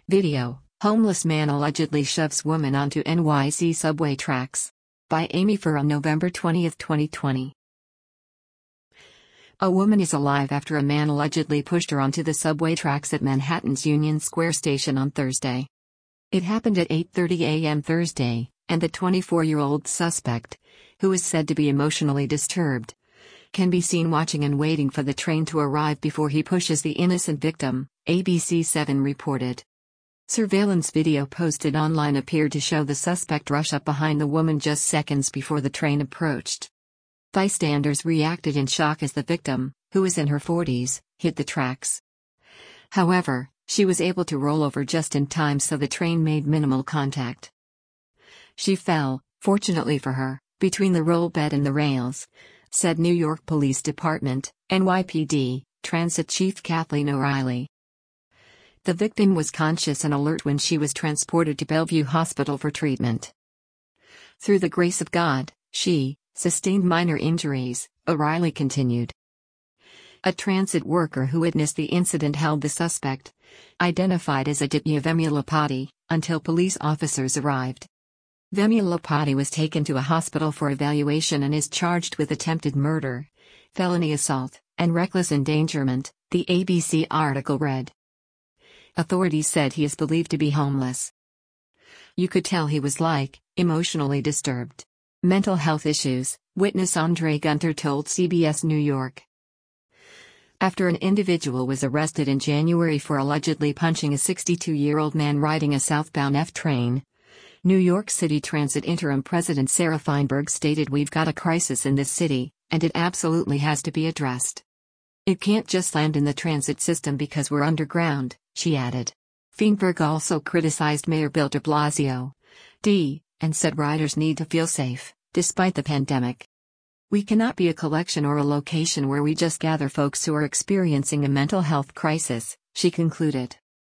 Video: Homeless man allegedly shoves woman onto NYC subway tracks. By Amy Furr on November 20, 2020. A woman is alive after a man allegedly pushed her onto the subway tracks at Manhattan's Union Square station on Thursday. It happened at 8:30 a.m. Thursday, and the 24-year-old suspect, who is said to be emotionally disturbed, can be seen watching and waiting for the train to arrive before he pushes the innocent victim, ABC7 reported. Surveillance video posted online appeared to show the suspect rush up behind the woman just seconds before the train approached. Bystanders reacted in shock as the victim, who is in her 40s, hit the tracks. However, she was able to roll over just in time so the train made minimal contact. She fell, fortunately for her, between the rollbed and the rails, said New York Police Department, NYPD, Transit Chief Kathleen O'Reilly. The victim was conscious and alert when she was transported to Bellevue Hospital for treatment. Through the grace of God, she sustained minor injuries, O'Reilly continued. A transit worker who witnessed the incident held the suspect, identified as Aditya Vemulapati, until police officers arrived. Vemulapati was taken to a hospital for evaluation and is charged with attempted murder, felony assault, and reckless endangerment, the ABC article read. Authorities said he is believed to be homeless. You could tell he was emotionally disturbed. Mental health issues, witness Andre Gunter told CBS New York. After an individual was arrested in January for allegedly punching a 62-year-old man riding a southbound F train, New York City Transit Interim President Sarah Feinberg stated, "We've got a crisis in this city, and it absolutely has to be addressed. It can't just land in the transit system because we're underground," she added. Feinberg also criticized Mayor Bill de Blasio, and said riders need to feel safe, despite the pandemic. "We cannot be a collection or a location where we just gather folks who are experiencing a mental health crisis," she concluded.